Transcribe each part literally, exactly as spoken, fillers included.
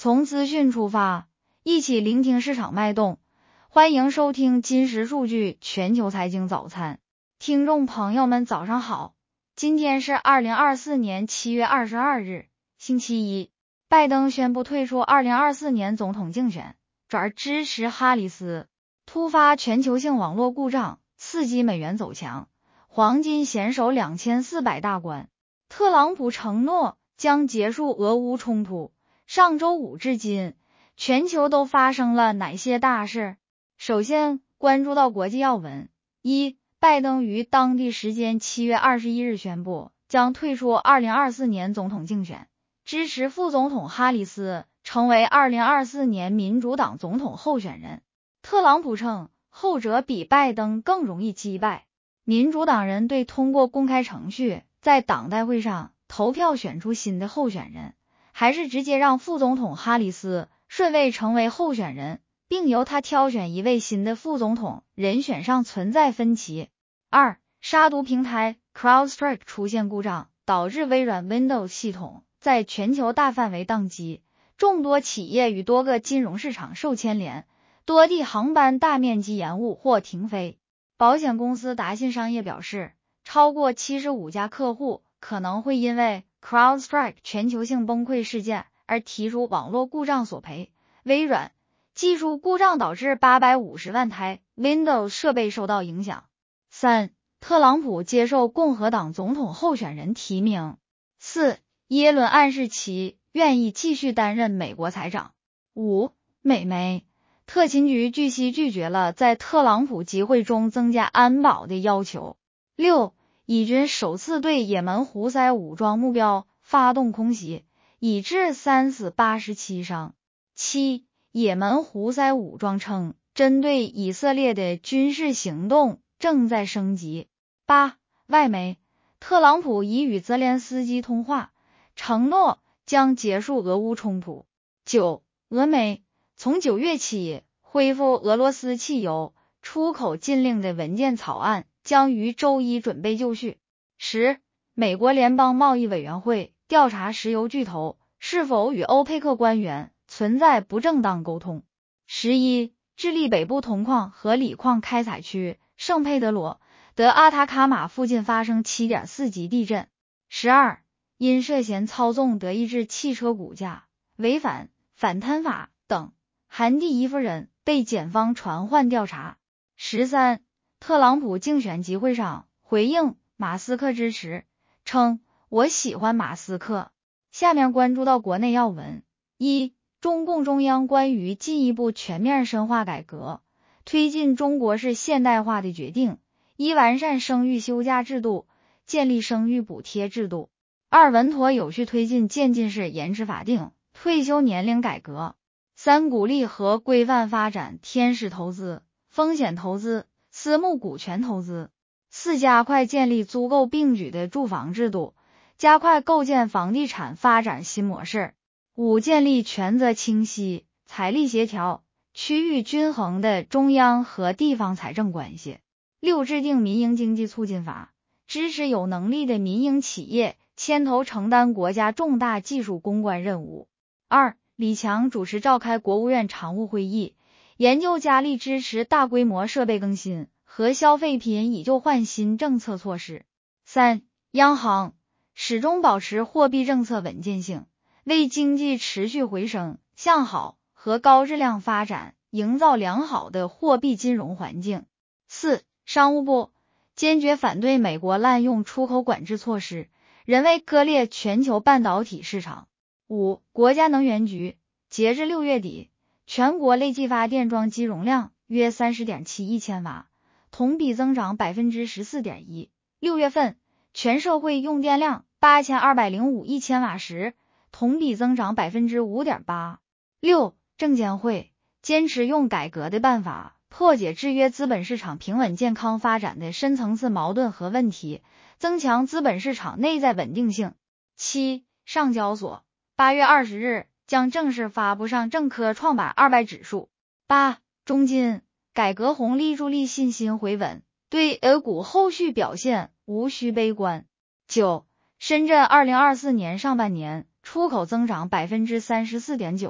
从资讯出发，一起聆听市场脉动。欢迎收听金石数据全球财经早餐。听众朋友们早上好，今天是二零二四年七月二十二日，星期一。拜登宣布退出二零二四年总统竞选，转而支持哈里斯。突发全球性网络故障，刺激美元走强，黄金险守两千四百大关。特朗普承诺将结束俄乌冲突。上周五至今，全球都发生了哪些大事？首先关注到国际要闻。一、拜登于当地时间七月二十一日宣布，将退出二零二四年总统竞选，支持副总统哈里斯成为二零二四年民主党总统候选人。特朗普称，后者比拜登更容易击败。民主党人对通过公开程序在党代会上投票选出新的候选人，还是直接让副总统哈里斯顺位成为候选人，并由他挑选一位新的副总统人选上存在分歧。二、杀毒平台 CrowdStrike 出现故障，导致微软 Windows 系统在全球大范围宕机，众多企业与多个金融市场受牵连，多地航班大面积延误或停飞。保险公司达信商业表示，超过七十五家客户可能会因为 CrowdStrike 全球性崩溃事件而提出网络故障索赔。微软技术故障导致八百五十万台 Windows 设备受到影响。三、特朗普接受共和党总统候选人提名。四、耶伦暗示其愿意继续担任美国财长。五、美媒特勤局据悉拒绝了在特朗普集会中增加安保的要求。六、以军首次对也门胡塞武装目标发动空袭，已致三死八十七伤。七、也门胡塞武装称，针对以色列的军事行动正在升级。八、外媒特朗普已与泽连斯基通话，承诺将结束俄乌冲突。九、俄媒从九月起恢复俄罗斯汽油出口禁令的文件草案将于周一准备就绪。十、美国联邦贸易委员会调查石油巨头是否与欧佩克官员存在不正当沟通。十一、智利北部铜矿和锂矿开采区圣佩德罗德阿塔卡马附近发生 七点四 级地震。十二、因涉嫌操纵德意志汽车股价、违反反贪法等，韩第一夫人被检方传唤调查。十三、特朗普竞选集会上回应马斯克支持，称我喜欢马斯克。下面关注到国内要闻。一、中共中央关于进一步全面深化改革，推进中国式现代化的决定。一、完善生育休假制度，建立生育补贴制度。二、稳妥有序推进渐进式延迟法定退休年龄改革。三、鼓励和规范发展天使投资、风险投资、私募股权投资。四、加快建立租购并举的住房制度，加快构建房地产发展新模式。五、建立权责清晰、财力协调、区域均衡的中央和地方财政关系。六、制定民营经济促进法，支持有能力的民营企业牵头承担国家重大技术攻关任务。二、李强主持召开国务院常务会议，研究加力支持大规模设备更新和消费品以旧换新政策措施。三、央行始终保持货币政策稳健性，为经济持续回升、向好和高质量发展营造良好的货币金融环境。四、商务部坚决反对美国滥用出口管制措施，人为割裂全球半导体市场。五、国家能源局截至六月底，全国累计发电装机容量约 三十点七亿千瓦，同比增长 百分之十四点一。六月份全社会用电量八千二百零五亿千瓦时，同比增长 百分之五点八。六、证监会坚持用改革的办法破解制约资本市场平稳健康发展的深层次矛盾和问题，增强资本市场内在稳定性。七、上交所八月二十日将正式发布上证科创板二百指数。八、中金改革红利助力信心回稳，对 A 股后续表现无需悲观。九、深圳二零二四年上半年出口增长 百分之三十四点九，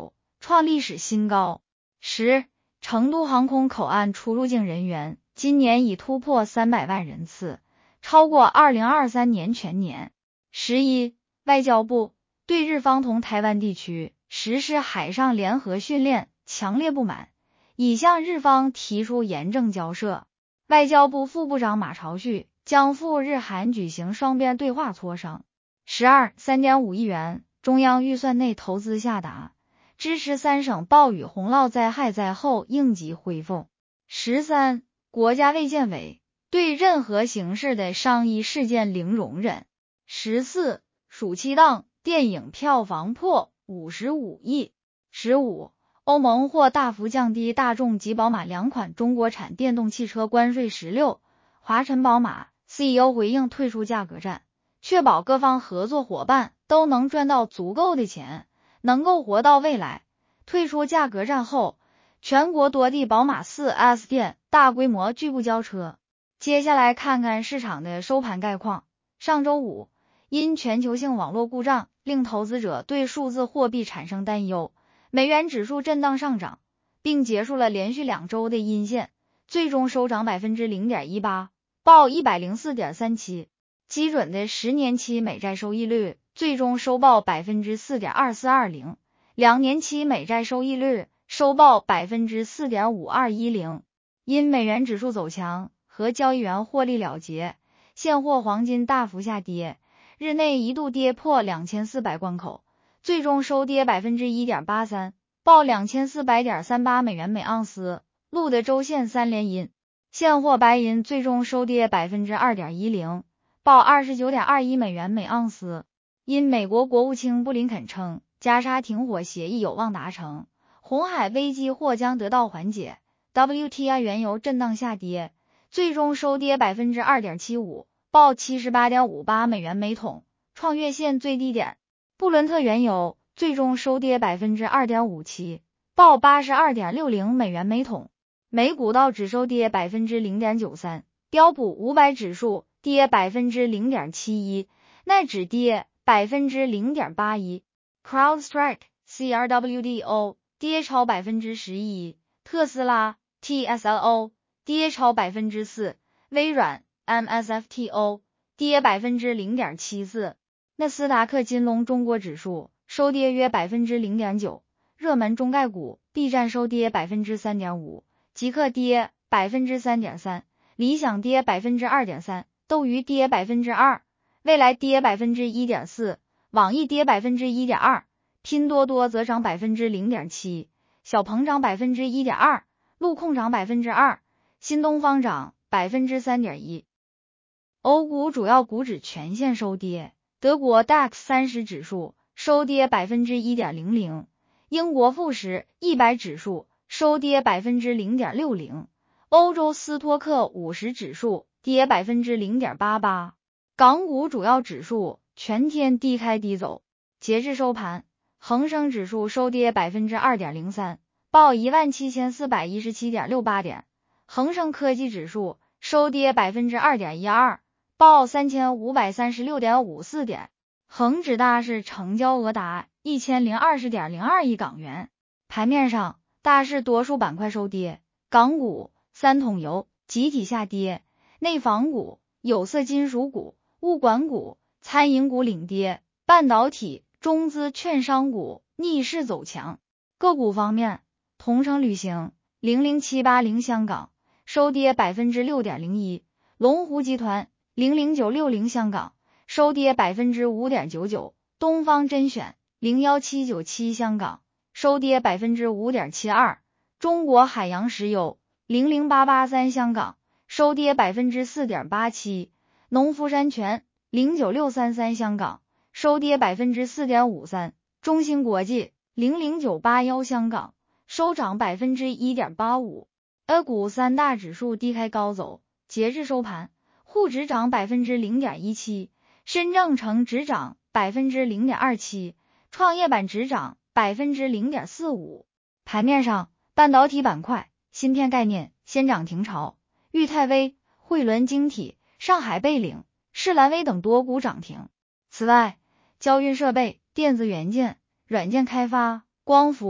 创历史新高。十、成都航空口岸出入境人员今年已突破三百万人次，超过二零二三年全年。十一、外交部对日方同台湾地区实施海上联合训练强烈不满，已向日方提出严正交涉。外交部副部长马朝旭将赴日韩举行双边对话磋商。十二、三点五亿元中央预算内投资下达，支持三省暴雨洪涝灾害灾后应急恢复。十三、国家卫健委对任何形式的伤医事件零容忍。十四、暑期档电影票房破五十五亿。十五、欧盟或大幅降低大众及宝马两款中国产电动汽车关税。十六、华晨宝马 C E O 回应退出价格战，确保各方合作伙伴都能赚到足够的钱，能够活到未来。退出价格战后，全国多地宝马 四 S 店大规模拒不交车。接下来看看市场的收盘概况。上周五，因全球性网络故障令投资者对数字货币产生担忧，美元指数震荡上涨，并结束了连续两周的阴线，最终收涨 百分之零点一八， 报 一百零四点三七。基准的十年期美债收益率最终收报 百分之四点二四二零， 两年期美债收益率收报 百分之四点五二一零。 因美元指数走强和交易员获利了结，现货黄金大幅下跌，日内一度跌破两千四百关口，最终收跌 百分之一点八三， 报 两千四百点三八美元每盎司，录得周线三连阴。现货白银最终收跌 百分之二点一零， 报 二十九点二一美元每盎司。因美国国务卿布林肯称加沙停火协议有望达成，红海危机或将得到缓解， W T I 原油震荡下跌，最终收跌 百分之二点七五， 报 七十八点五八美元每桶，创月线最低点。布伦特原油最终收跌 百分之二点五七， 报 八十二点六零美元每桶。美股道指收跌 百分之零点九三， 标普五百指数跌 百分之零点七一， 奈指跌 百分之零点八一。 CrowdStrike C R W D O 跌超 百分之十一， 特斯拉 T S L O 跌超 百分之四， 微软 M S F T O 跌 百分之零点七四。 纳斯达克金龙中国指数收跌约 百分之零点九， 热门中概股 B 站收跌 百分之三点五， 极客跌 百分之三点三， 理想跌 百分之二点三， 斗鱼跌 百分之二， 未来跌 百分之一点四， 网易跌 百分之一点二， 拼多多则涨 百分之零点七， 小鹏涨 百分之一点二， 路控涨 百分之二， 新东方涨 百分之三点一。 欧股主要股指全线收跌，德国 D A X 三十指数收跌 百分之一点零零， 英国富时一百指数收跌 百分之零点六零， 欧洲斯托克五十指数跌 百分之零点八八。 港股主要指数全天低开低走，截至收盘，恒生指数收跌 百分之二点零三， 报 一万七千四百一十七点六八点，恒生科技指数收跌 百分之二点一二， 报 三千五百三十六点五四点，恒指大市成交额达 一千零二十点零二亿港元。盘面上，大市多数板块收跌，港股、三桶油集体下跌，内房股、有色金属股、物管股、餐饮股领跌，半导体、中资券商股逆势走强。个股方面，同程旅行零零七八零香港收跌 百分之六点零一， 龙湖集团零零九六零香港收跌 百分之五点九九， 东方甄选零一七九七香港收跌 百分之五点七二， 中国海洋石油零零八八三香港收跌 百分之四点八七， 农夫山泉零九六三三香港收跌 百分之四点五三， 中芯国际零零九八一香港收涨 百分之一点八五。 A 股三大指数低开高走，截至收盘，沪指涨 百分之零点一七， 深证成指涨 百分之零点二七， 创业板指涨 百分之零点四五。 盘面上，半导体板块、芯片概念先涨停潮，裕泰微、汇伦晶体、上海贝岭、世兰微等多股涨停。此外，交运设备、电子元件、软件开发、光伏、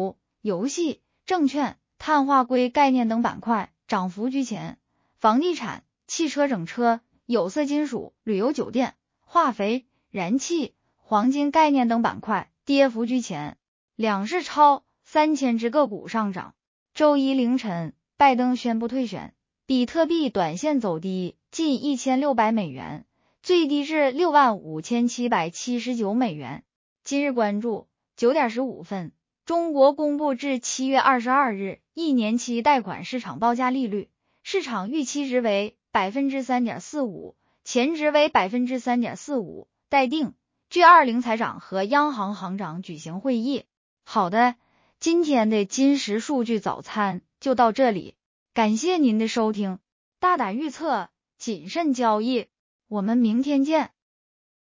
游戏、证券、碳化硅概念等板块涨幅居前，房地产、汽车整车、有色金属、旅游酒店、化肥、燃气、黄金概念等板块跌幅居前，两市超三千只个股上涨。周一凌晨，拜登宣布退选，比特币短线走低近一千六百美元，最低至六万五千七百七十九美元。今日关注九点十五分，中国公布至七月二十二日一年期贷款市场报价利率，市场预期值为 百分之三点四五， 前值为 百分之三点四五， 待定。G 二十 财长和央行行长举行会议。好的，今天的金石数据早餐就到这里，感谢您的收听。大胆预测，谨慎交易，我们明天见。